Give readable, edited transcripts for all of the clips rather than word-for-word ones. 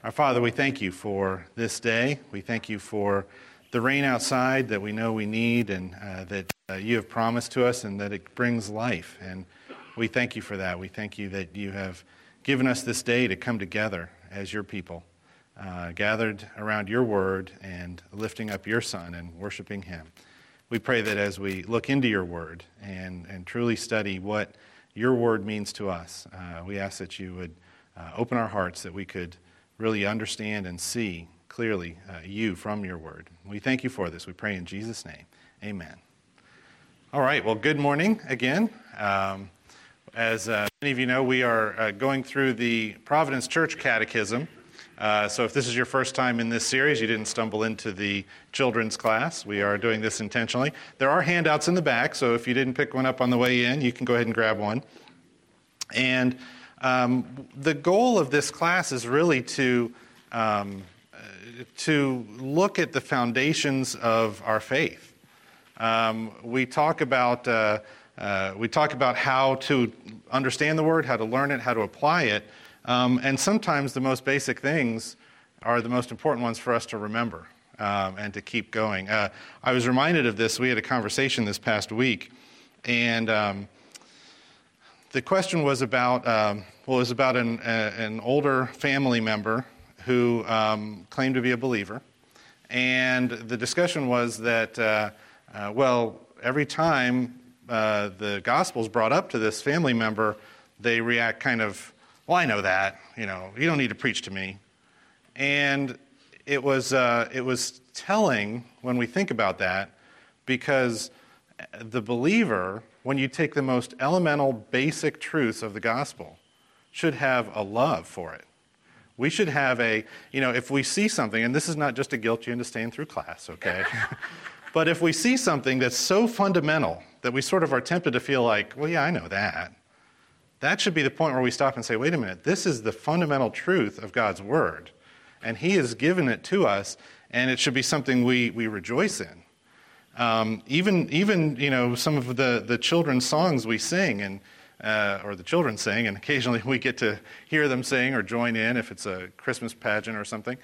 Our Father, we thank you for this day. We thank you for the rain outside that we know we need and that you have promised to us and that it brings life. And we thank you for that. We thank you that you have given us this day to come together as your people, gathered around your word and lifting up your Son and worshiping him. We pray that as we look into your word and truly study what your word means to us, we ask that you would open our hearts that we could really understand and see clearly you from your word. We thank you for this. We pray in Jesus' name. Amen. All right. Well, good morning again. As many of you know, we are going through the Providence Church Catechism. So if this is your first time in this series, you didn't stumble into the children's class. We are doing this intentionally. There are handouts in the back, so if you didn't pick one up on the way in, you can go ahead and grab one. And the goal of this class is really to look at the foundations of our faith. We talk about how to understand the word, how to learn it, how to apply it, and sometimes the most basic things are the most important ones for us to remember and to keep going. I was reminded of this. We had a conversation this past week, and the question was about an older family member who claimed to be a believer, and the discussion was that every time the gospel's brought up to this family member, they react kind of, well, I know that, you don't need to preach to me, and it was telling when we think about that, because the believer, when you take the most elemental, basic truths of the gospel, should have a love for it. We should have if we see something, and this is not just to guilt you into staying through class, okay? But if we see something that's so fundamental that we sort of are tempted to feel like, well, yeah, I know that. That should be the point where we stop and say, wait a minute, this is the fundamental truth of God's word, and he has given it to us, and it should be something we rejoice in. Even some of the children's songs we sing or the children sing, and occasionally we get to hear them sing or join in if it's a Christmas pageant or something.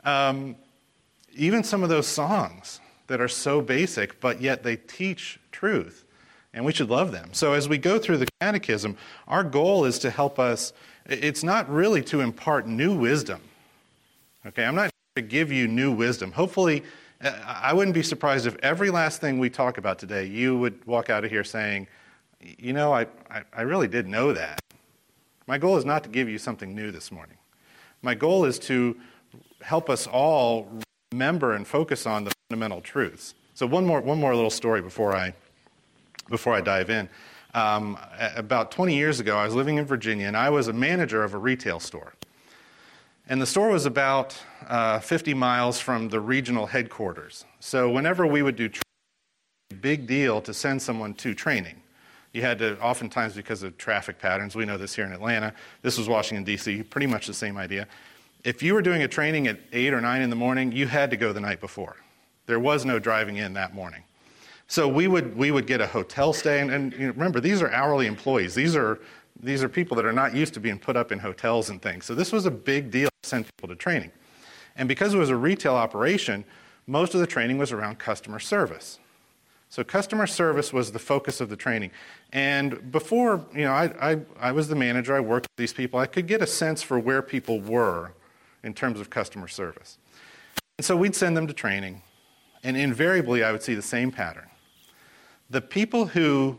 Even some of those songs that are so basic, but yet they teach truth, and we should love them. So as we go through the catechism, our goal is to help us. It's not really to impart new wisdom. Okay, I'm not to give you new wisdom. Hopefully, I wouldn't be surprised if every last thing we talk about today, you would walk out of here saying, I really did know that. My goal is not to give you something new this morning. My goal is to help us all remember and focus on the fundamental truths. So one more little story before I dive in. About 20 years ago, I was living in Virginia, and I was a manager of a retail store. And the store was about 50 miles from the regional headquarters. So whenever we would do training, it was a big deal to send someone to training. You had to, oftentimes because of traffic patterns, we know this here in Atlanta, this was Washington, D.C., pretty much the same idea. If you were doing a training at 8 or 9 in the morning, you had to go the night before. There was no driving in that morning. So we would get a hotel stay, and remember, these are hourly employees. These are people that are not used to being put up in hotels and things. So this was a big deal to send people to training. And because it was a retail operation, most of the training was around customer service. So customer service was the focus of the training. And before, I was the manager, I worked with these people, I could get a sense for where people were in terms of customer service. And so we'd send them to training, and invariably I would see the same pattern. The people who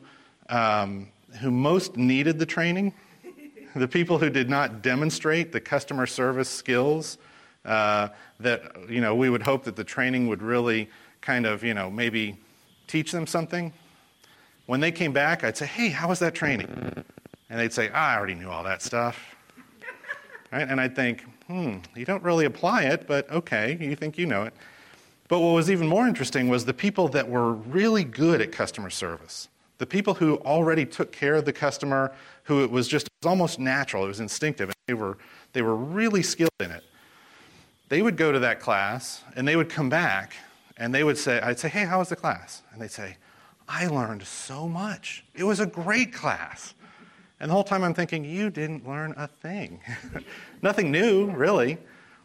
most needed the training, the people who did not demonstrate the customer service skills that we would hope that the training would really kind of maybe teach them something. When they came back, I'd say, hey, how was that training? And they'd say, I already knew all that stuff. Right? And I'd think, you don't really apply it, but okay, you think you know it. But what was even more interesting was the people that were really good at customer service, the people who already took care of the customer, who it was almost natural, it was instinctive, and they were really skilled in it. They would go to that class, and they would come back, and I'd say, hey, how was the class? And they'd say, I learned so much. It was a great class. And the whole time I'm thinking, you didn't learn a thing. Nothing new, really.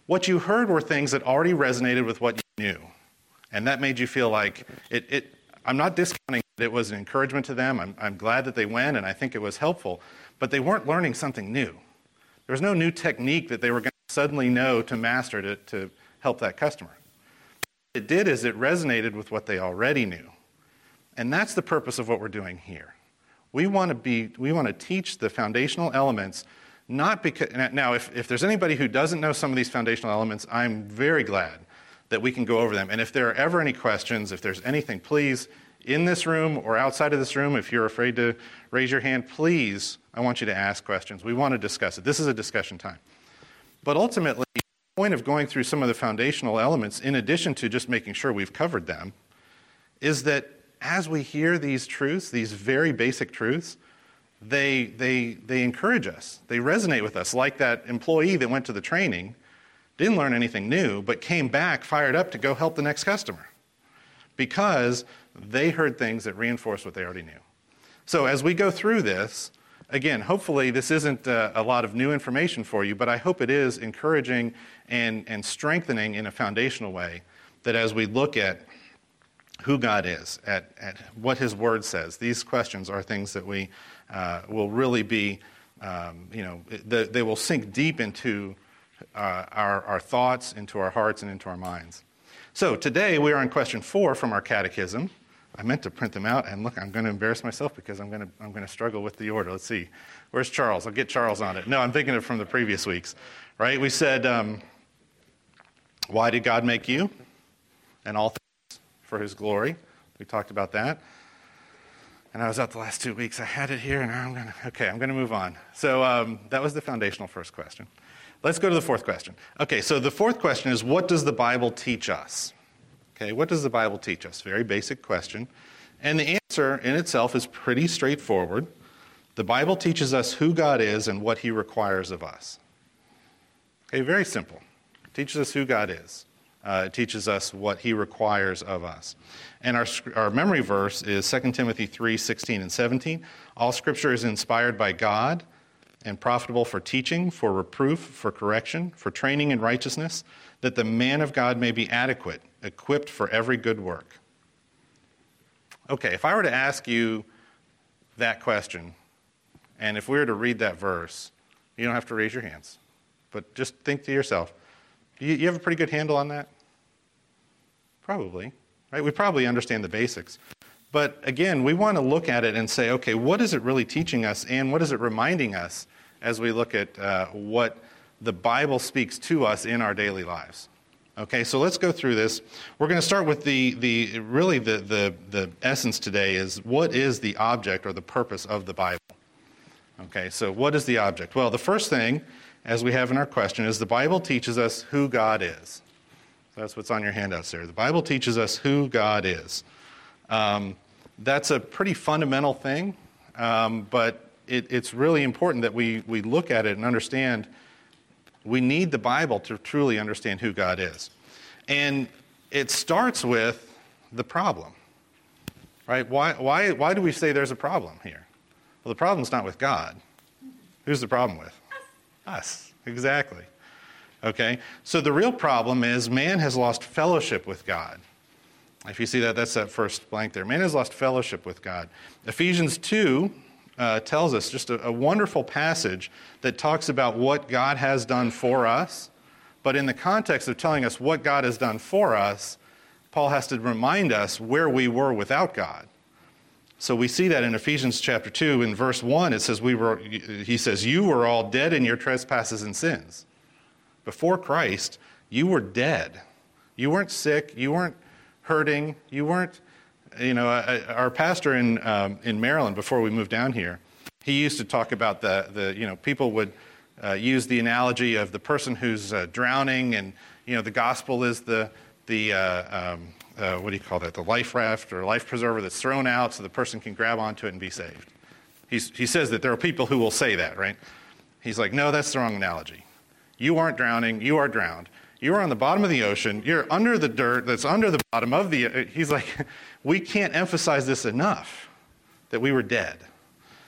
What you heard were things that already resonated with what you knew. And that made you feel like I'm not discounting that it was an encouragement to them. I'm glad that they went, and I think it was helpful. But they weren't learning something new. There was no new technique that they were going to suddenly know to master to help that customer. What it did is it resonated with what they already knew. And that's the purpose of what we're doing here. We want to teach the foundational elements, not because, now if there's anybody who doesn't know some of these foundational elements, I'm very glad that we can go over them. And if there are ever any questions, if there's anything, please, in this room or outside of this room, if you're afraid to raise your hand, please, I want you to ask questions. We want to discuss it. This is a discussion time. But ultimately, the point of going through some of the foundational elements, in addition to just making sure we've covered them, is that as we hear these truths, these very basic truths, they encourage us. They resonate with us, like that employee that went to the training, didn't learn anything new, but came back fired up to go help the next customer because they heard things that reinforced what they already knew. So as we go through this, again, hopefully this isn't a lot of new information for you, but I hope it is encouraging and strengthening in a foundational way that as we look at who God is, at what His Word says. These questions are things that we will really be, they will sink deep into our thoughts, into our hearts, and into our minds. So today we are on question 4 from our catechism. I meant to print them out, and look, I'm going to embarrass myself because I'm going to struggle with the order. Let's see. Where's Charles? I'll get Charles on it. No, I'm thinking of from the previous weeks. Right? We said, why did God make you and all things for His glory? We talked about that. And I was out the last 2 weeks. I had it here, and I'm going to move on. So that was the foundational first question. Let's go to the fourth question. Okay, so the fourth question is, what does the Bible teach us? Okay, what does the Bible teach us? Very basic question. And the answer in itself is pretty straightforward. The Bible teaches us who God is and what He requires of us. Okay, very simple. It teaches us who God is. It teaches us what He requires of us. And our memory verse is 2 Timothy 3:16 and 17. All Scripture is inspired by God and profitable for teaching, for reproof, for correction, for training in righteousness, that the man of God may be adequate, equipped for every good work. Okay, if I were to ask you that question, and if we were to read that verse, you don't have to raise your hands, but just think to yourself, you have a pretty good handle on that? Probably, right? We probably understand the basics. But again, we want to look at it and say, okay, what is it really teaching us, and what is it reminding us as we look at what the Bible speaks to us in our daily lives? Okay, so let's go through this. We're going to start with the essence today is, what is the object or the purpose of the Bible? Okay, so what is the object? Well, the first thing, as we have in our question, is the Bible teaches us who God is. That's what's on your handouts there. The Bible teaches us who God is. That's a pretty fundamental thing, but it's really important that we look at it and understand we need the Bible to truly understand who God is. And it starts with the problem, right? Why do we say there's a problem here? Well, the problem's not with God. Who's the problem with? Us, exactly. Okay, so the real problem is man has lost fellowship with God. If you see that, that's that first blank there. Man has lost fellowship with God. Ephesians 2 tells us just a wonderful passage that talks about what God has done for us. But in the context of telling us what God has done for us, Paul has to remind us where we were without God. So we see that in Ephesians chapter 2 in verse 1, it says, he says, you were all dead in your trespasses and sins. Before Christ, you were dead. You weren't sick. You weren't hurting. You weren't, our pastor in Maryland, before we moved down here, he used to talk about people would use the analogy of the person who's drowning, and, the gospel is the what do you call that? The life raft or life preserver that's thrown out so the person can grab onto it and be saved. He says that there are people who will say that, right? He's like, no, that's the wrong analogy. You aren't drowning. You are drowned. You are on the bottom of the ocean. You're under the dirt that's under the bottom of the... He's like, we can't emphasize this enough, that we were dead.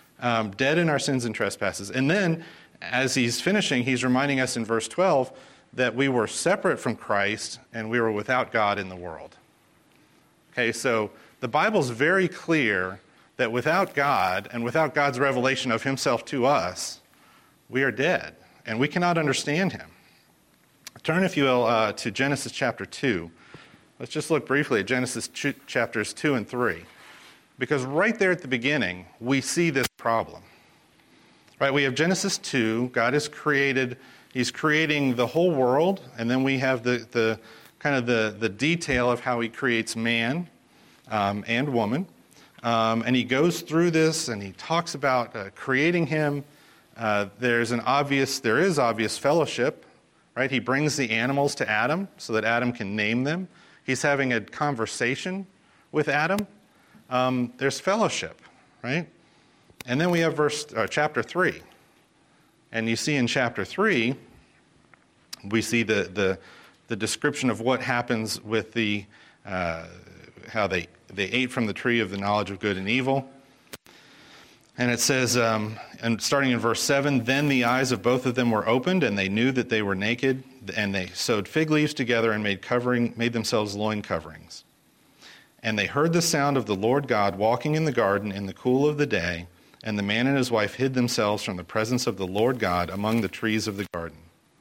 Dead in our sins and trespasses. And then, as he's finishing, he's reminding us in verse 12 that we were separate from Christ and we were without God in the world. Okay, so the Bible's very clear that without God and without God's revelation of himself to us, we are dead and we cannot understand him. Turn, if you will, to Genesis chapter 2. Let's just look briefly at Genesis chapters 2 and 3. Because right there at the beginning, we see this problem. Right, we have Genesis 2, God has created, he's creating the whole world, and then we have the kind of the detail of how he creates man and woman. And he goes through this and he talks about creating him. There is obvious fellowship, right? He brings the animals to Adam so that Adam can name them. He's having a conversation with Adam. There's fellowship, right? And then we have chapter 3. And you see in chapter 3, we see the description of what happens with how they ate from the tree of the knowledge of good and evil. And it says, and starting in verse 7, then the eyes of both of them were opened, and they knew that they were naked, and they sewed fig leaves together and made themselves loin coverings. And they heard the sound of the Lord God walking in the garden in the cool of the day, and the man and his wife hid themselves from the presence of the Lord God among the trees of the garden.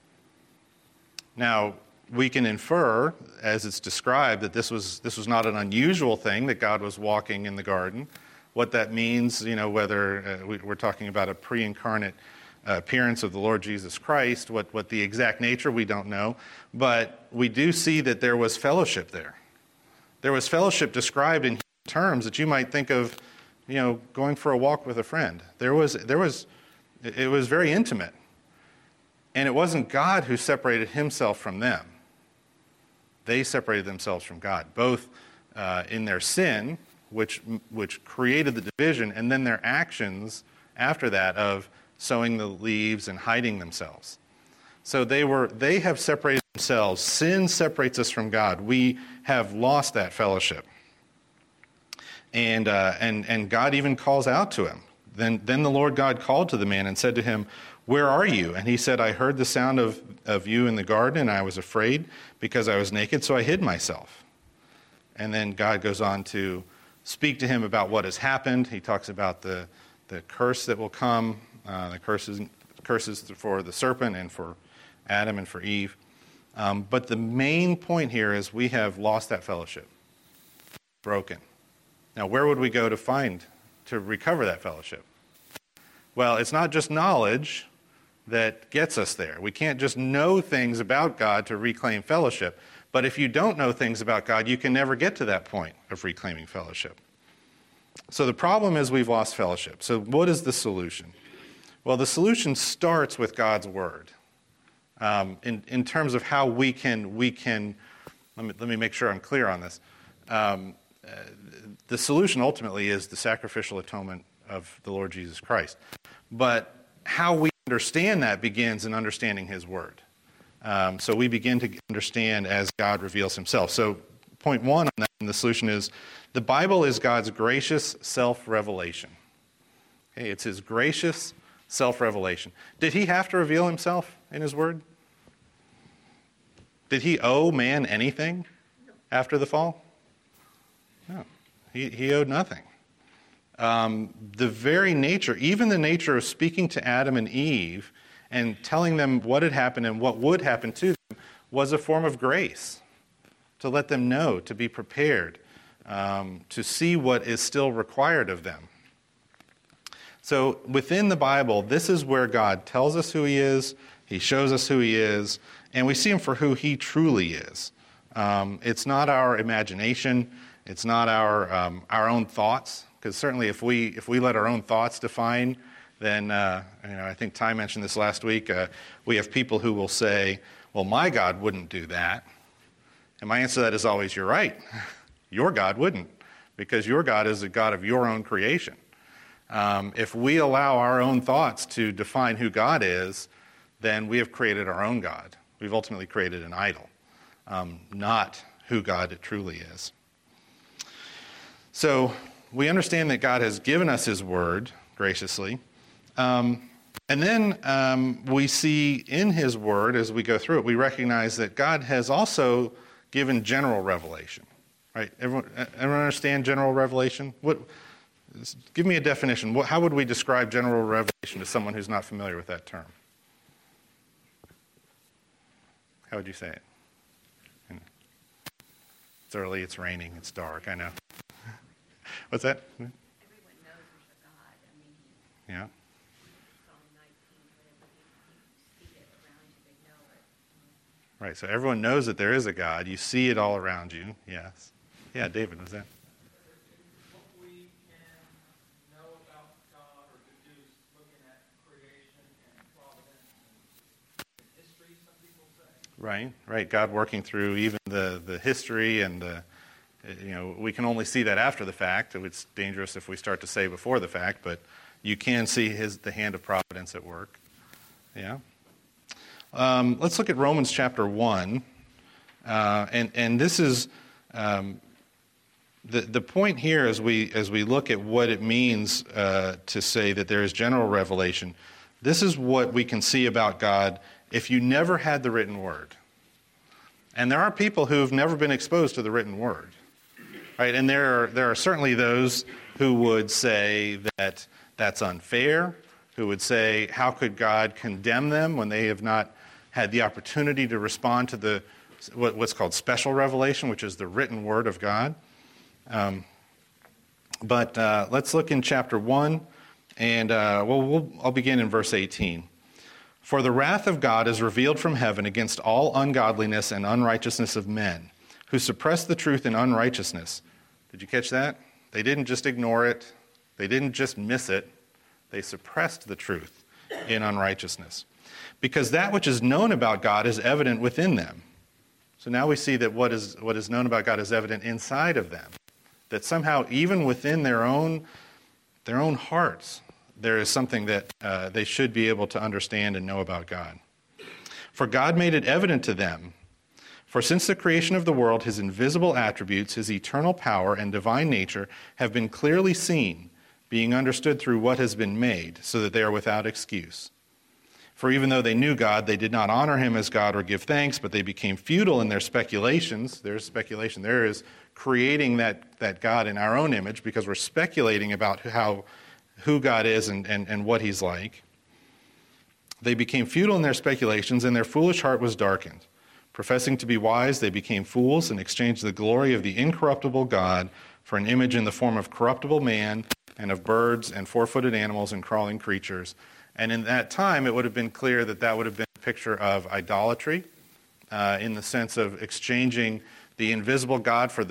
Now, we can infer, as it's described, that this was not an unusual thing, that God was walking in the garden. What that means, whether we're talking about a pre-incarnate appearance of the Lord Jesus Christ, what the exact nature, we don't know. But we do see that there was fellowship there. There was fellowship described in terms that you might think of, going for a walk with a friend. It was very intimate. And it wasn't God who separated himself from them. They separated themselves from God, both in their sin, which created the division, and then their actions after that of sowing the leaves and hiding themselves. So they have separated themselves. Sin separates us from God. We have lost that fellowship. And God even calls out to him. Then the Lord God called to the man and said to him, "Where are you?" And he said, "I heard the sound of you in the garden, and I was afraid because I was naked, so I hid myself." And then God goes on to speak to him about what has happened. He talks about the curse that will come, the curses for the serpent and for Adam and for Eve. But the main point here is we have lost that fellowship, broken. Now, where would we go to recover that fellowship? Well, it's not just knowledge that gets us there. We can't just know things about God to reclaim fellowship. But if you don't know things about God, you can never get to that point of reclaiming fellowship. So the problem is we've lost fellowship. So what is the solution? Well, the solution starts with God's Word. In terms of how we can let me make sure I'm clear on this. The solution ultimately is the sacrificial atonement of the Lord Jesus Christ. But how we understand that begins in understanding his Word. So we begin to understand as God reveals himself. So point one on that, and the solution is, the Bible is God's gracious self-revelation. Okay, it's his gracious self-revelation. Did he have to reveal himself in his Word? Did he owe man anything after the fall? No. He owed nothing. The very nature, even the nature of speaking to Adam and Eve and telling them what had happened and what would happen to them was a form of grace, to let them know, to be prepared, to see what is still required of them. So within the Bible, this is where God tells us who he is, he shows us who he is, and we see him for who he truly is. It's not our imagination, it's not our own thoughts, because certainly if we let our own thoughts define, then I think Ty mentioned this last week. We have people who will say, "Well, my God wouldn't do that," and my answer to that is always, "You're right. Your God wouldn't, because your God is a God of your own creation." If we allow our own thoughts to define who God is, then we have created our own God. We've ultimately created an idol, not who God truly is. So we understand that God has given us his Word graciously, And then we see in his word, as we go through it, we recognize that God has also given general revelation. Right? Everyone understand general revelation? Give me a definition. How would we describe general revelation to someone who's not familiar with that term? How would you say it? It's early, it's raining, it's dark, I know. What's that? Everyone knows there's a God. I mean, Yeah. Psalm 19, whatever, you see it around you, they know it. Right, so everyone knows that there is a God. You see it all around you, yes. Yeah, David, was that? What we can know about God or deduce looking at creation and providence and history, some people say. Right. God working through even the history and we can only see that after the fact. It's dangerous if we start to say before the fact, but you can see the hand of providence at work. Yeah. Let's look at Romans chapter 1. And this is the point here as we look at what it means to say that there is general revelation. This is what we can see about God if you never had the written word. And there are people who have never been exposed to the written word. Right? And there are certainly those who would say that that's unfair, who would say, how could God condemn them when they have not had the opportunity to respond to what's called special revelation, which is the written word of God. But let's look in chapter 1, and I'll begin in verse 18. For the wrath of God is revealed from heaven against all ungodliness and unrighteousness of men, who suppress the truth in unrighteousness. Did you catch that? They didn't just ignore it. They didn't just miss it. They suppressed the truth in unrighteousness. Because that which is known about God is evident within them. So now we see that what is known about God is evident inside of them. That somehow, even within their own hearts, there is something that they should be able to understand and know about God. For God made it evident to them. For since the creation of the world, his invisible attributes, his eternal power and divine nature have been clearly seen, being understood through what has been made, so that they are without excuse. For even though they knew God, they did not honor him as God or give thanks, but they became futile in their speculations. There's speculation. There is creating that God in our own image because we're speculating about who God is and what he's like. They became futile in their speculations, and their foolish heart was darkened. Professing to be wise, they became fools and exchanged the glory of the incorruptible God for an image in the form of corruptible man and of birds and four-footed animals and crawling creatures. And in that time, it would have been clear that would have been a picture of idolatry in the sense of exchanging the invisible God for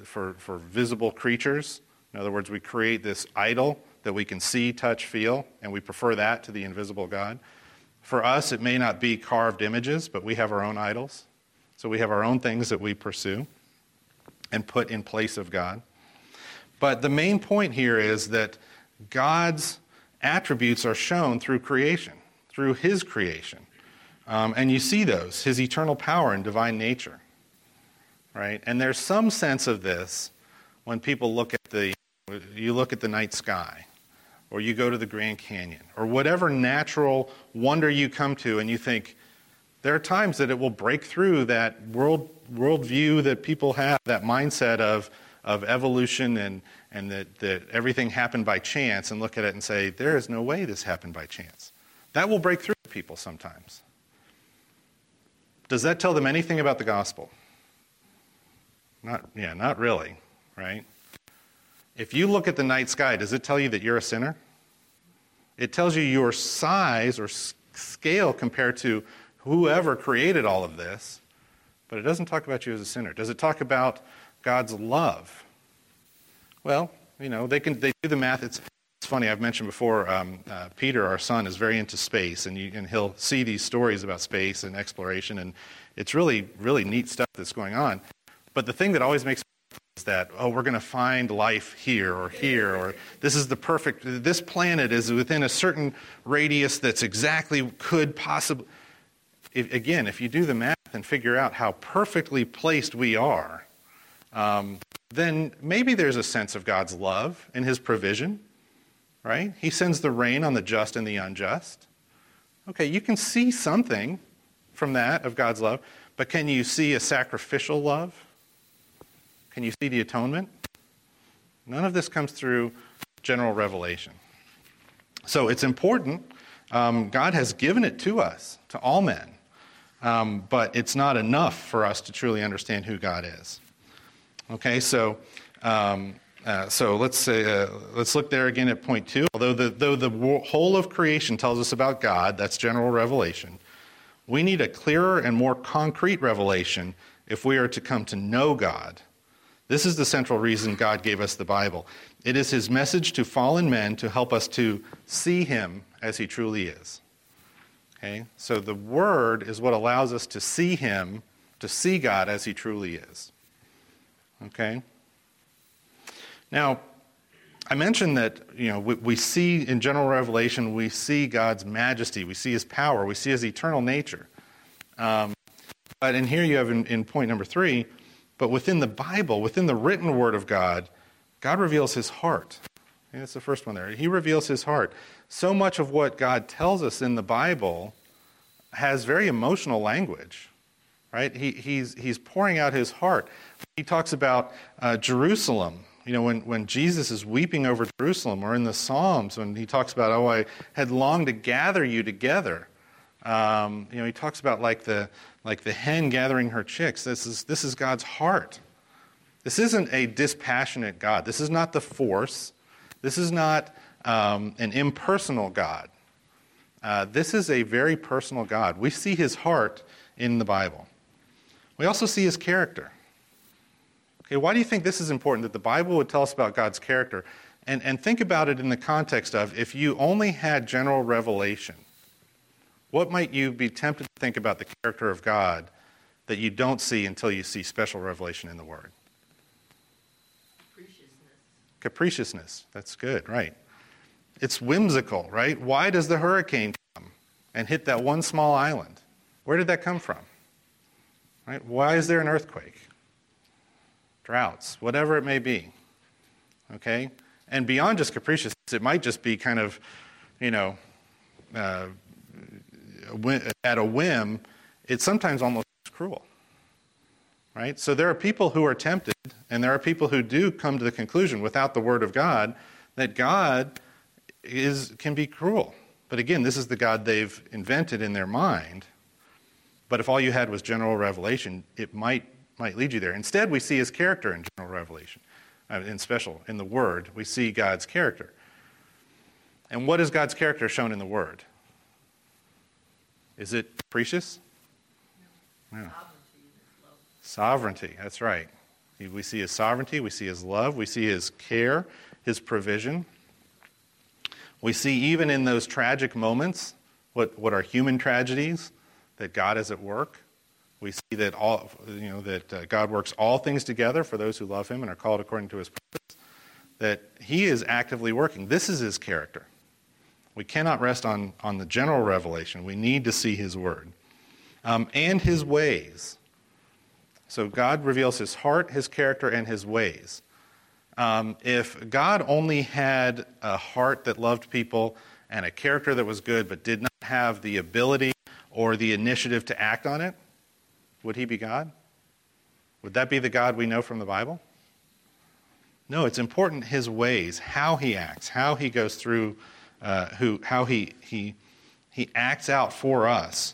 visible creatures. In other words, we create this idol that we can see, touch, feel, and we prefer that to the invisible God. For us, it may not be carved images, but we have our own idols. So we have our own things that we pursue and put in place of God. But the main point here is that God's attributes are shown through creation, through his creation. And you see those, his eternal power and divine nature. Right? And there's some sense of this when people look at the night sky, or you go to the Grand Canyon, or whatever natural wonder you come to, and you think, there are times that it will break through that worldview that people have, that mindset of evolution and that everything happened by chance, and look at it and say, there is no way this happened by chance. That will break through to people sometimes. Does that tell them anything about the gospel? Not really, right? If you look at the night sky, does it tell you that you're a sinner? It tells you your size or scale compared to whoever created all of this, but it doesn't talk about you as a sinner. Does it talk about God's love? Well, they do the math. It's funny. I've mentioned before. Peter, our son, is very into space, and he'll see these stories about space and exploration, and it's really, really neat stuff that's going on. But the thing that always makes me is that we're going to find life here, or this is this planet is within a certain radius that's exactly could possibly. If you do the math and figure out how perfectly placed we are, then maybe there's a sense of God's love and his provision, right? He sends the rain on the just and the unjust. Okay, you can see something from that of God's love, but can you see a sacrificial love? Can you see the atonement? None of this comes through general revelation. So it's important. God has given it to us, to all men, but it's not enough for us to truly understand who God is. Okay, so let's look there again at point 2. Though the whole of creation tells us about God, that's general revelation, we need a clearer and more concrete revelation if we are to come to know God. This is the central reason God gave us the Bible. It is his message to fallen men to help us to see him as he truly is. Okay? So the Word is what allows us to see him, to see God as he truly is. Okay? Now, I mentioned that we see in general revelation, we see God's majesty, we see his power, we see his eternal nature. But in here you have in point number 3, but within the Bible, within the written word of God, God reveals his heart. Okay, that's the first one there. He reveals his heart. So much of what God tells us in the Bible has very emotional language, right? He's pouring out his heart. He talks about Jerusalem. When Jesus is weeping over Jerusalem, or in the Psalms when he talks about, I had longed to gather you together. He talks about like the hen gathering her chicks. This is God's heart. This isn't a dispassionate God. This is not the force. This is not an impersonal God. This is a very personal God. We see his heart in the Bible. We also see his character. Okay, why do you think this is important, that the Bible would tell us about God's character? And think about it in the context of, if you only had general revelation, what might you be tempted to think about the character of God that you don't see until you see special revelation in the Word? Capriciousness. That's good, right. It's whimsical, right? Why does the hurricane come and hit that one small island? Where did that come from? Right? Why is there an earthquake? Droughts, whatever it may be. Okay? And beyond just capriciousness, it might just be kind of, at a whim. It's sometimes almost cruel. Right? So there are people who are tempted, and there are people who do come to the conclusion, without the Word of God, that God can be cruel. But again, this is the God they've invented in their mind. But if all you had was general revelation, it might lead you there. Instead, we see his character in general revelation. In the Word, we see God's character. And what is God's character shown in the Word? Is it capricious? No. Sovereignty, that's right. We see his sovereignty, we see his love, we see his care, his provision. We see even in those tragic moments, what are human tragedies, that God is at work. We see that God works all things together for those who love him and are called according to his purpose, that he is actively working. This is his character. We cannot rest on the general revelation. We need to see his word. And his ways. So God reveals his heart, his character, and his ways. If God only had a heart that loved people and a character that was good but did not have the ability or the initiative to act on it, would he be God? Would that be the God we know from the Bible? No, it's important his ways, how he acts, how he goes through, how he acts out for us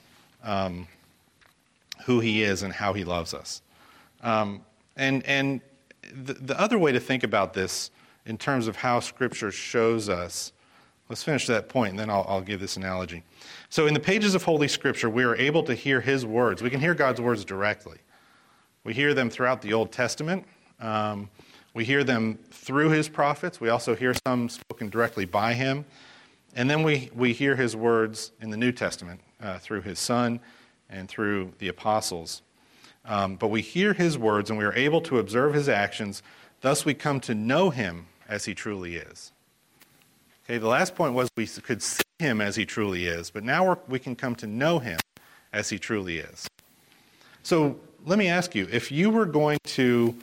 who he is and how he loves us. And the other way to think about this in terms of how Scripture shows us, let's finish that point and then I'll give this analogy. So in the pages of Holy Scripture, we are able to hear his words. We can hear God's words directly. We hear them throughout the Old Testament. We hear them through his prophets. We also hear some spoken directly by him. And then we hear his words in the New Testament through his Son and through the apostles. But we hear his words and we are able to observe his actions. Thus we come to know him as he truly is. Okay, the last point was we could see him as he truly is, but now we can come to know him as he truly is. So let me ask you, if you were going to,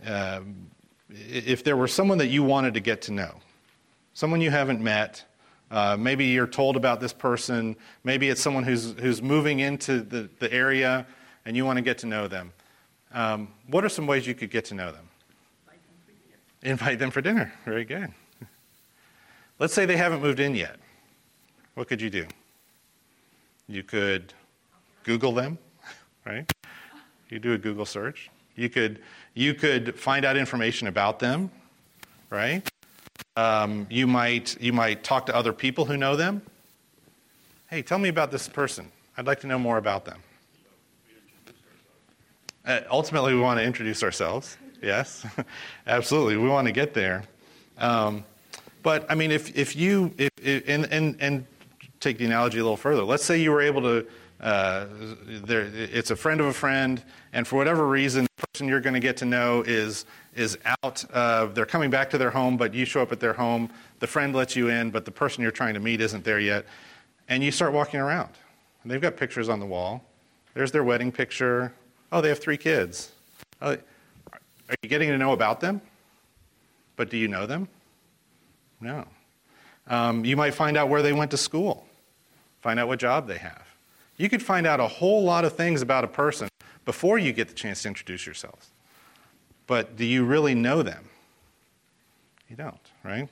if there were someone that you wanted to get to know, someone you haven't met, Maybe you're told about this person. Maybe it's someone who's moving into the area and you want to get to know them. What are some ways you could get to know them? Invite them for dinner. Very good. Let's say they haven't moved in yet. What could you do? You could Google them, right? You do a Google search. You could find out information about them, right? You might talk to other people who know them. Hey, tell me about this person. I'd like to know more about them. Ultimately, we want to introduce ourselves. Yes, absolutely. We want to get there. But I mean, if you take the analogy a little further, let's say you were able to. It's a friend of a friend, and for whatever reason, the person you're going to get to know is out. They're coming back to their home, but you show up at their home. The friend lets you in, but the person you're trying to meet isn't there yet. And you start walking around. And they've got pictures on the wall. There's their wedding picture. Oh, they have 3 kids. Are you getting to know about them? But do you know them? No. You might find out where they went to school. Find out what job they have. You could find out a whole lot of things about a person before you get the chance to introduce yourselves. But do you really know them? You don't, right?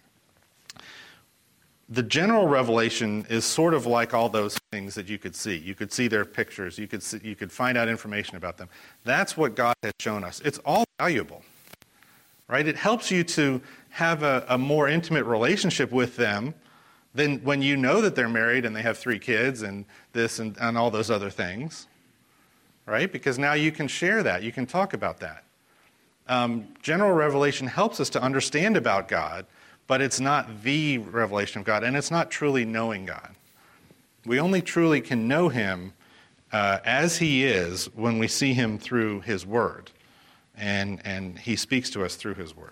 The general revelation is sort of like all those things that you could see. You could see their pictures. You could find out information about them. That's what God has shown us. It's all valuable, right? It helps you to have a more intimate relationship with them than when you know that they're married and they have 3 kids and this and all those other things, right? Because now you can share that. You can talk about that. General revelation helps us to understand about God, but it's not the revelation of God, and it's not truly knowing God. We only truly can know him as he is when we see him through his word, and he speaks to us through his word.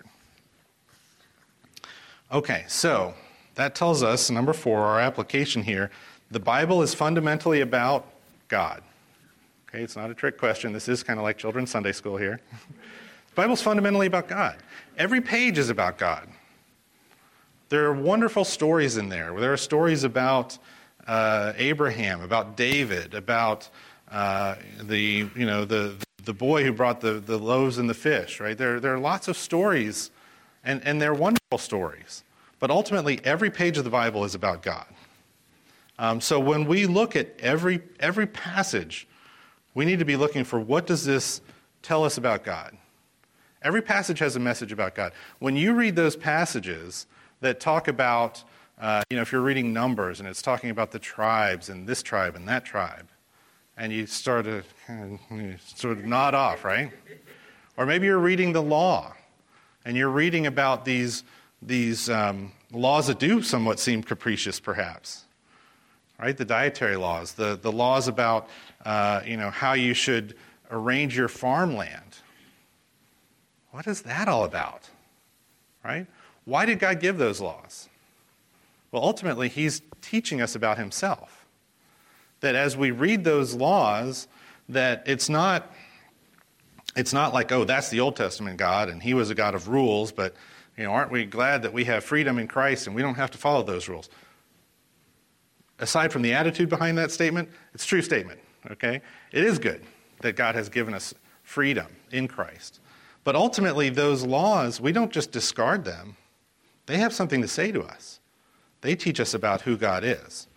Okay, so that tells us, number 4, our application here, the Bible is fundamentally about God. Okay, it's not a trick question. This is kind of like children's Sunday school here. The Bible's fundamentally about God. Every page is about God. There are wonderful stories in there. There are stories about Abraham, about David, about the boy who brought the loaves and the fish. Right? There are lots of stories, and they're wonderful stories. But ultimately, every page of the Bible is about God. So when we look at every passage, we need to be looking for, what does this tell us about God? Every passage has a message about God. When you read those passages that talk about, if you're reading Numbers and it's talking about the tribes and this tribe and that tribe, and you start to sort of nod off, right? Or maybe you're reading the law and you're reading about these laws that do somewhat seem capricious, perhaps, right? The dietary laws, the laws about how you should arrange your farmland. What is that all about, right? Why did God give those laws? Well, ultimately, he's teaching us about himself. That as we read those laws, that it's not like, oh, that's the Old Testament God, and he was a God of rules, but aren't we glad that we have freedom in Christ and we don't have to follow those rules? Aside from the attitude behind that statement, it's a true statement, okay? It is good that God has given us freedom in Christ. But ultimately, those laws, we don't just discard them. They have something to say to us. They teach us about who God is.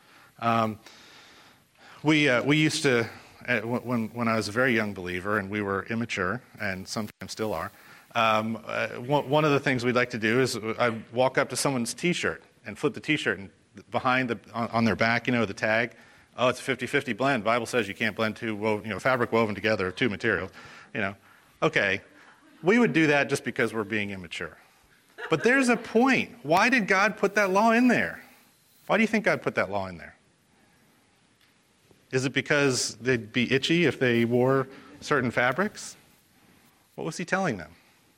We used to, when I was a very young believer and we were immature, and sometimes still are, one of the things we'd like to do is I'd walk up to someone's T-shirt and flip the T-shirt, and behind on their back, the tag, oh, it's a 50-50 blend. The Bible says you can't blend fabric woven together of 2 materials. Okay, we would do that just because we're being immature. But there's a point. Why did God put that law in there? Why do you think God put that law in there? Is it because they'd be itchy if they wore certain fabrics? What was he telling them?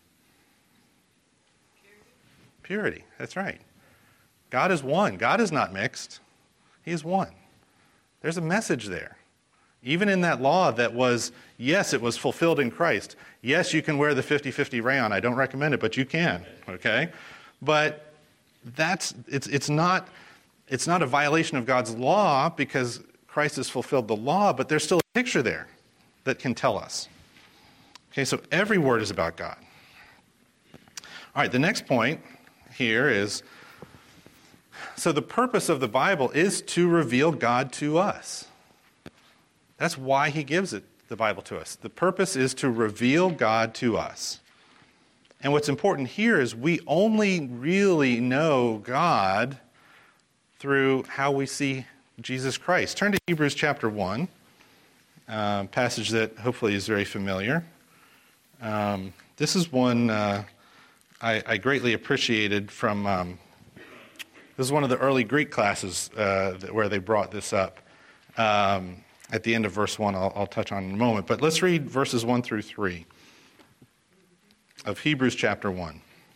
Purity. That's right. God is one. God is not mixed. He is one. There's a message there. Even in that law that was, yes, it was fulfilled in Christ. Yes, you can wear the 50-50 rayon. I don't recommend it, but you can, okay? But it's not It's not a violation of God's law because Christ has fulfilled the law, but there's still a picture there that can tell us. Okay, so every word is about God. All right, the next point here is, so the purpose of the Bible is to reveal God to us. That's why he gives the Bible to us. The purpose is to reveal God to us. And what's important here is we only really know God through how we see Jesus Christ. Turn to Hebrews chapter 1, passage that hopefully is very familiar. This is one I greatly appreciated from, this is one of the early Greek classes where they brought this up. At the end of verse 1, I'll touch on in a moment. But let's read verses 1 through 3 of Hebrews chapter 1.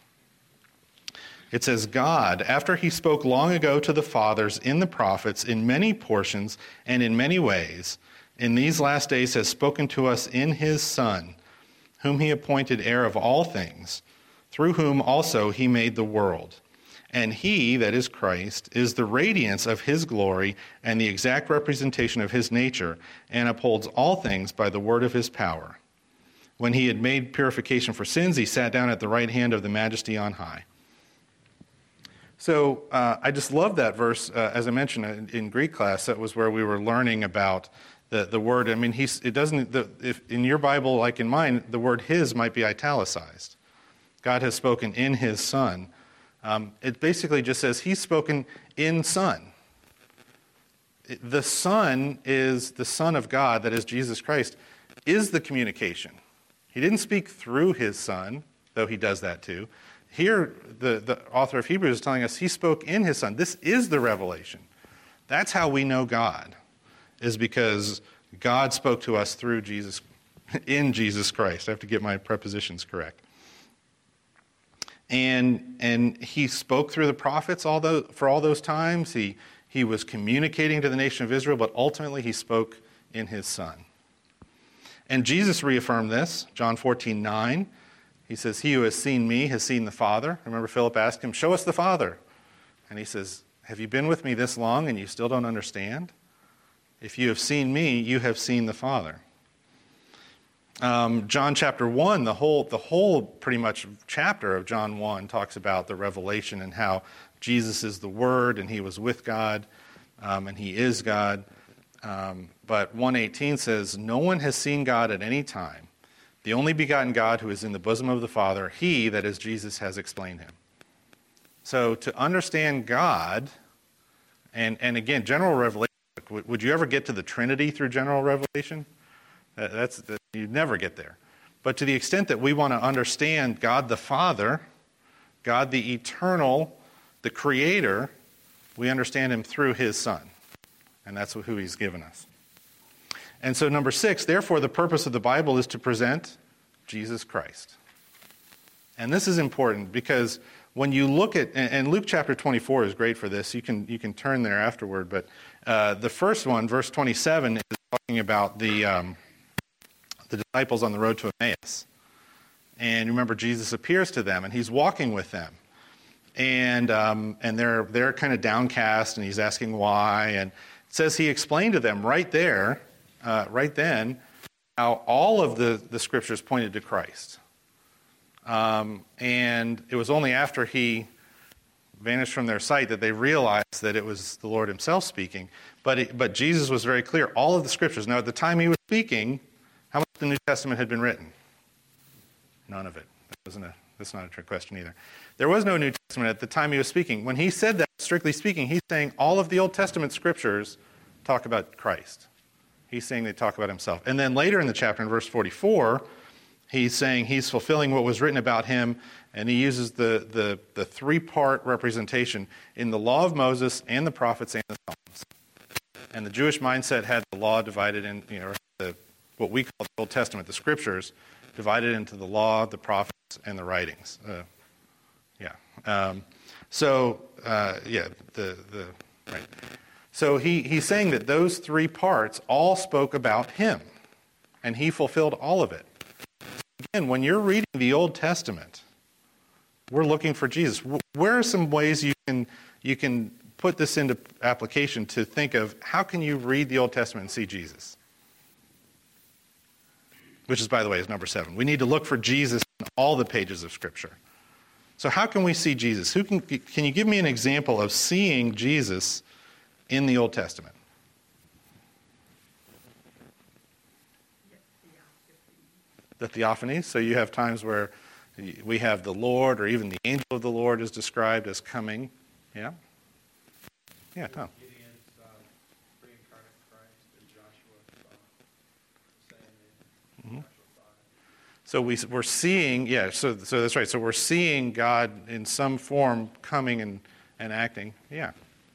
It says, God, after he spoke long ago to the fathers in the prophets in many portions and in many ways, in these last days has spoken to us in his Son, whom he appointed heir of all things, through whom also he made the world. And he, that is Christ, is the radiance of his glory and the exact representation of his nature, and upholds all things by the word of his power. When he had made purification for sins, he sat down at the right hand of the Majesty on high. So I just love that verse. As I mentioned in Greek class, that was where we were learning about the word. I mean, if in your Bible, like in mine, the word his might be italicized. God has spoken in his Son. It basically just says he's spoken in Son. The Son is the Son of God, that is Jesus Christ, is the communication. He didn't speak through his Son, though he does that too. Here, the author of Hebrews is telling us he spoke in his Son. This is the revelation. That's how we know God, is because God spoke to us through Jesus, in Jesus Christ. I have to get my prepositions correct. And he spoke through the prophets for all those times. He was communicating to the nation of Israel, but ultimately he spoke in his Son. And Jesus reaffirmed this, John 14:9. He says, he who has seen me has seen the Father. Remember Philip asked him, show us the Father. And he says, have you been with me this long and you still don't understand? If you have seen me, you have seen the Father. John chapter 1, the whole pretty much chapter of John 1 talks about the revelation and how Jesus is the Word and he was with God and he is God. But 1:18 says, no one has seen God at any time. The only begotten God who is in the bosom of the Father, he, that is Jesus, has explained him. So to understand God, and again, general revelation, would you ever get to the Trinity through general revelation? You'd never get there. But to the extent that we want to understand God the Father, God the eternal, the Creator, we understand him through his Son. And that's who he's given us. And so number 6, therefore the purpose of the Bible is to present Jesus Christ. And this is important because when you look at, and Luke chapter 24 is great for this, you can turn there afterward, but the first one, verse 27, is talking about the disciples on the road to Emmaus. And remember, Jesus appears to them, and he's walking with them. And they're kind of downcast, and he's asking why. And it says he explained to them right there, right then, how all of the scriptures pointed to Christ. And it was only after he vanished from their sight that they realized that it was the Lord himself speaking. But Jesus was very clear. All of the scriptures. Now, at the time he was speaking, how much of the New Testament had been written? None of it. That's not a trick question either. There was no New Testament at the time he was speaking. When he said that, strictly speaking, he's saying all of the Old Testament scriptures talk about Christ. He's saying they talk about himself. And then later in the chapter, in verse 44, he's saying he's fulfilling what was written about him, and he uses the three-part representation in the law of Moses and the prophets and the Psalms. And the Jewish mindset had the law divided in, what we call the Old Testament, the scriptures, divided into the law, the prophets, and the writings. Right. So he's saying that those three parts all spoke about him, and he fulfilled all of it. Again, when you're reading the Old Testament, we're looking for Jesus. Where are some ways you can put this into application to think of how can you read the Old Testament and see Jesus? Which is, by the way, is number 7. We need to look for Jesus in all the pages of Scripture. So how can we see Jesus? Can you give me an example of seeing Jesus in the Old Testament? The theophanies. So you have times where we have the Lord, or even the angel of the Lord is described as coming. Yeah? Yeah, Tom. Gideon's pre-incarnate Christ that Joshua saw, saying in Joshua 5. So we're seeing, so that's right. So we're seeing God in some form coming and acting. Yeah.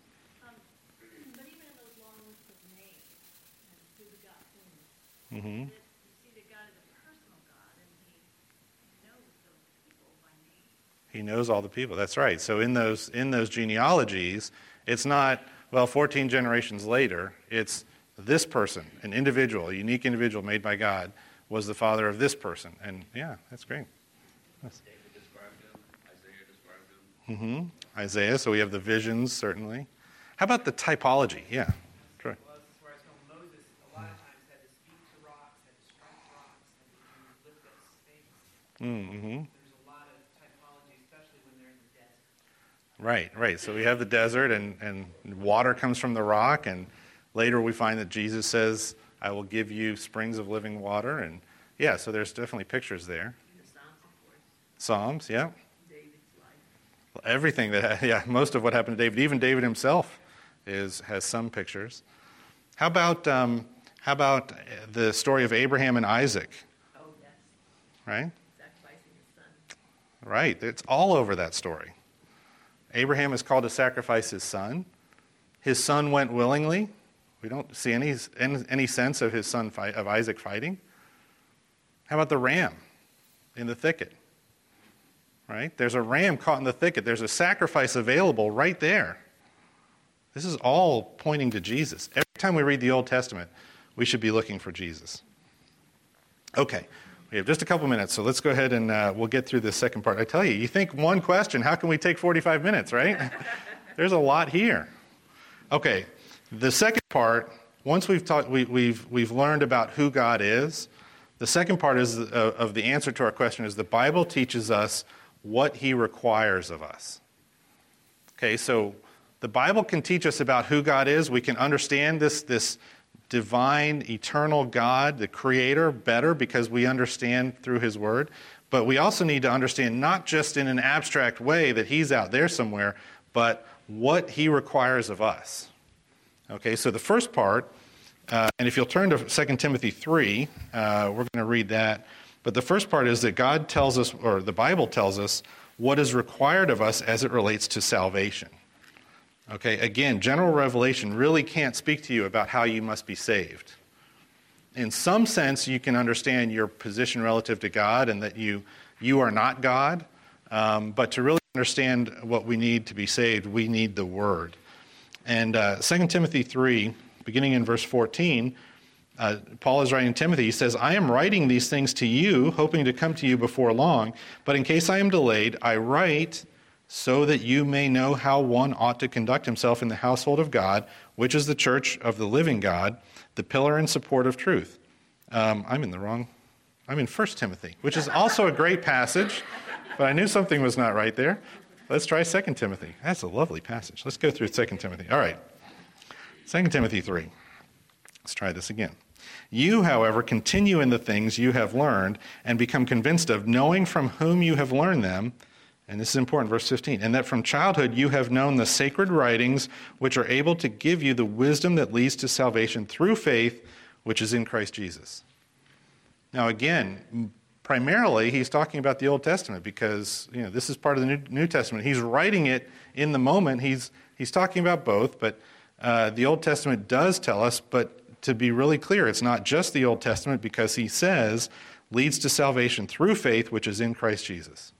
But even in those long lists of names, and who the God whom, you see that God is a personal God, and He knows those people by name. He knows all the people. That's right. So in those genealogies, it's not, 14 generations later, it's this person, an individual, a unique individual made by God, was the father of this person. And yeah, that's great. Yes. David described him. Isaiah described him. Isaiah, so we have the visions, certainly. How about the typology? Yeah. Troy. Well, this is where I was going. Moses, a lot of times, had to speak to rocks, had to strike rocks, had to lift up stakes. There's a lot of typology, especially when they're in the desert. Right. So we have the desert, and water comes from the rock, and later we find that Jesus says, I will give you springs of living water. And yeah, so there's definitely pictures there. The Psalms, of course. Psalms, yeah. David's life. Well, everything most of what happened to David, even David himself, has some pictures. How about the story of Abraham and Isaac? Oh, yes. Right? Sacrificing his son. Right. It's all over that story. Abraham is called to sacrifice his son. His son went willingly. We don't see any sense of his son of Isaac fighting. How about the ram in the thicket? Right? There's a ram caught in the thicket. There's a sacrifice available right there. This is all pointing to Jesus. Every time we read the Old Testament, we should be looking for Jesus. Okay, we have just a couple minutes, so let's go ahead and we'll get through this second part. I tell you, you think one question, how can we take 45 minutes, right? There's a lot here. Okay, the second part, once we've learned about who God is, the second part is of the answer to our question is the Bible teaches us what He requires of us. Okay, so the Bible can teach us about who God is. We can understand this divine, eternal God, the Creator, better because we understand through His Word. But we also need to understand not just in an abstract way that He's out there somewhere, but what He requires of us. Okay, so the first part, and if you'll turn to 2 Timothy 3, we're going to read that. But the first part is that God tells us, or the Bible tells us, what is required of us as it relates to salvation. Okay, again, general revelation really can't speak to you about how you must be saved. In some sense, you can understand your position relative to God and that you are not God. But to really understand what we need to be saved, we need the Word. And 2 Timothy 3, beginning in verse 14, Paul is writing to Timothy. He says, I am writing these things to you, hoping to come to you before long. But in case I am delayed, I write so that you may know how one ought to conduct himself in the household of God, which is the church of the living God, the pillar and support of truth. I'm in 1 Timothy, which is also a great passage, but I knew something was not right there. Let's try 2 Timothy. That's a lovely passage. Let's go through 2 Timothy. All right. 2 Timothy 3. Let's try this again. You, however, continue in the things you have learned and become convinced of, knowing from whom you have learned them, and this is important, verse 15, and that from childhood you have known the sacred writings which are able to give you the wisdom that leads to salvation through faith, which is in Christ Jesus. Now again, primarily he's talking about the Old Testament because this is part of the New Testament. He's writing it in the moment. He's talking about both, but the Old Testament does tell us, but to be really clear, it's not just the Old Testament because he says leads to salvation through faith, which is in Christ Jesus.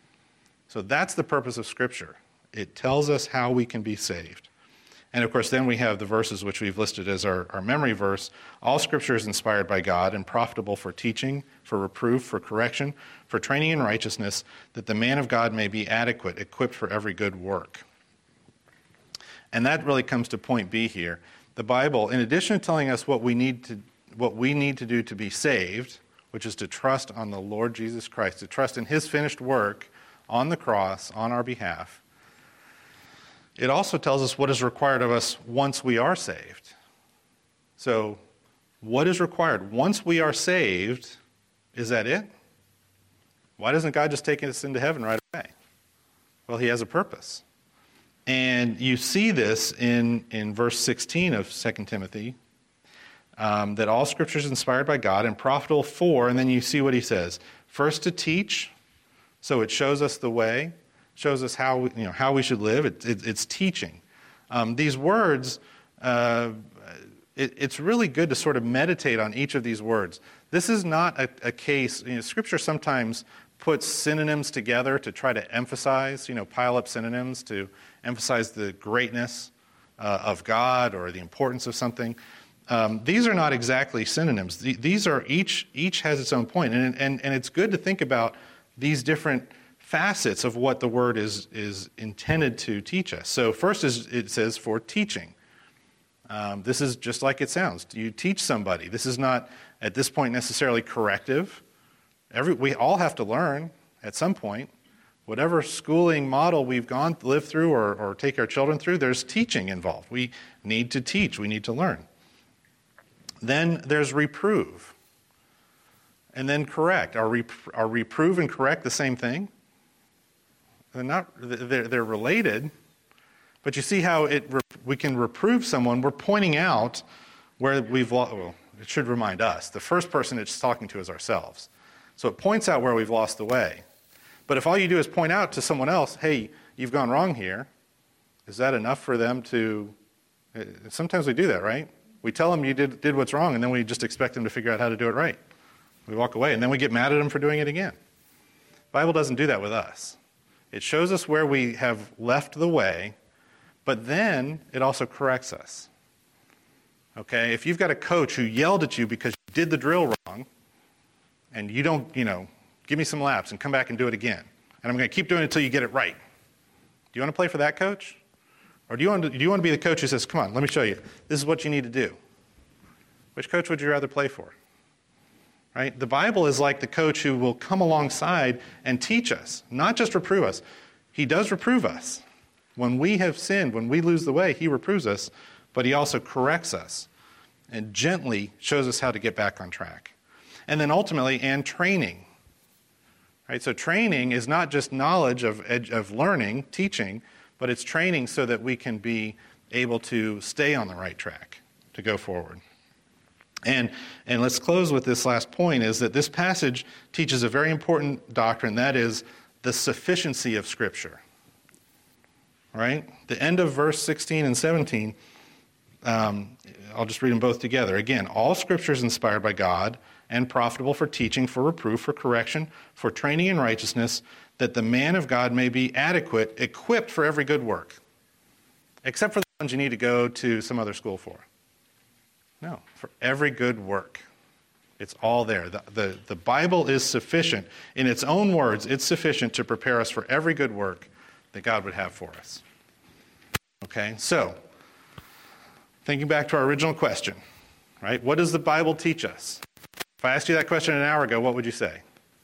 So that's the purpose of Scripture. It tells us how we can be saved. And of course, then we have the verses which we've listed as our memory verse. All Scripture is inspired by God and profitable for teaching, for reproof, for correction, for training in righteousness, that the man of God may be adequate, equipped for every good work. And that really comes to point B here. The Bible, in addition to telling us what we need to do to be saved, which is to trust on the Lord Jesus Christ, to trust in his finished work on the cross on our behalf, it also tells us what is required of us once we are saved. So, what is required? Once we are saved, is that it? Why doesn't God just take us into heaven right away? Well, he has a purpose. And you see this in verse 16 of 2 Timothy, that all Scripture is inspired by God and profitable for, and then you see what he says. First to teach, so it shows us the way, shows us how we should live. It's teaching. These words, it's really good to sort of meditate on each of these words. This is not a case, Scripture sometimes puts synonyms together to try to emphasize, pile up synonyms to emphasize the greatness of God or the importance of something. These are not exactly synonyms. These are each has its own point, and it's good to think about these different facets of what the word is intended to teach us. So first it says for teaching. This is just like it sounds. You teach somebody. This is not at this point necessarily corrective. We all have to learn at some point. Whatever schooling model we've lived through or take our children through, there's teaching involved. We need to teach. We need to learn. Then there's reprove. And then correct. Are reprove and correct the same thing? They're related. But you see how we can reprove someone. We're pointing out where we've lost. Well, it should remind us. The first person it's talking to is ourselves. So it points out where we've lost the way. But if all you do is point out to someone else, hey, you've gone wrong here, is that enough for them to... Sometimes we do that, right? We tell them you did what's wrong, and then we just expect them to figure out how to do it right. We walk away, and then we get mad at them for doing it again. The Bible doesn't do that with us. It shows us where we have left the way, but then it also corrects us. Okay? If you've got a coach who yelled at you because you did the drill wrong, and you don't, give me some laps and come back and do it again, and I'm going to keep doing it until you get it right. Do you want to play for that coach? Or do you want to be the coach who says, come on, let me show you. This is what you need to do. Which coach would you rather play for? Right? The Bible is like the coach who will come alongside and teach us, not just reprove us. He does reprove us. When we have sinned, when we lose the way, he reproves us, but he also corrects us and gently shows us how to get back on track. And then ultimately, and training. Right? So training is not just knowledge of learning, teaching, but it's training so that we can be able to stay on the right track, to go forward. And let's close with this last point, is that this passage teaches a very important doctrine, that is the sufficiency of Scripture. Right? The end of verse 16 and 17, I'll just read them both together. Again, all Scripture is inspired by God and profitable for teaching, for reproof, for correction, for training in righteousness, that the man of God may be adequate, equipped for every good work. Except for the ones you need to go to some other school for. No, for every good work. It's all there. The Bible is sufficient. In its own words, it's sufficient to prepare us for every good work that God would have for us. Okay, so, thinking back to our original question, right? What does the Bible teach us? If I asked you that question an hour ago, what would you say?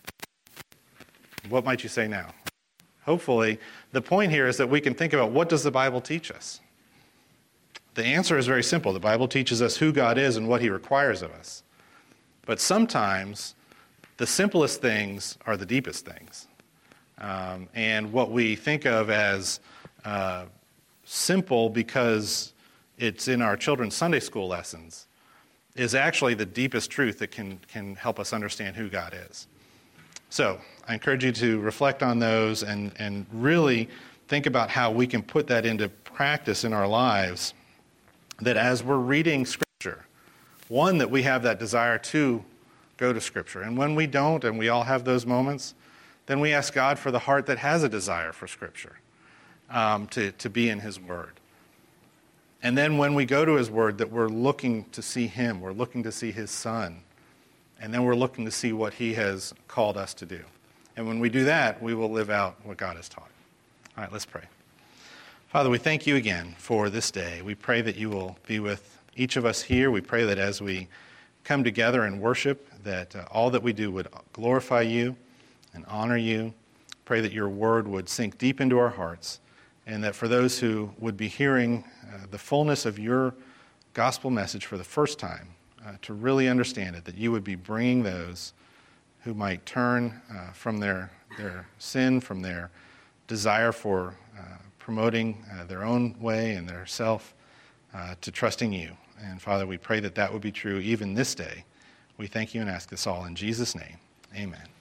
What might you say now? Hopefully, the point here is that we can think about, what does the Bible teach us? The answer is very simple. The Bible teaches us who God is and what he requires of us. But sometimes, the simplest things are the deepest things. And what we think of as simple because it's in our children's Sunday school lessons is actually the deepest truth that can help us understand who God is. So, I encourage you to reflect on those and really think about how we can put that into practice in our lives, that as we're reading Scripture, one, that we have that desire to go to Scripture. And when we don't, and we all have those moments, then we ask God for the heart that has a desire for Scripture, to be in his Word. And then when we go to his Word, that we're looking to see him, we're looking to see his Son, and then we're looking to see what he has called us to do. And when we do that, we will live out what God has taught. All right, let's pray. Father, we thank you again for this day. We pray that you will be with each of us here. We pray that as we come together and worship, that all that we do would glorify you and honor you. Pray that your word would sink deep into our hearts, and that for those who would be hearing the fullness of your gospel message for the first time, to really understand it, that you would be bringing those who might turn from their sin, from their desire for promoting their own way and their self, to trusting you. And Father, we pray that that would be true even this day. We thank you and ask this all in Jesus' name. Amen.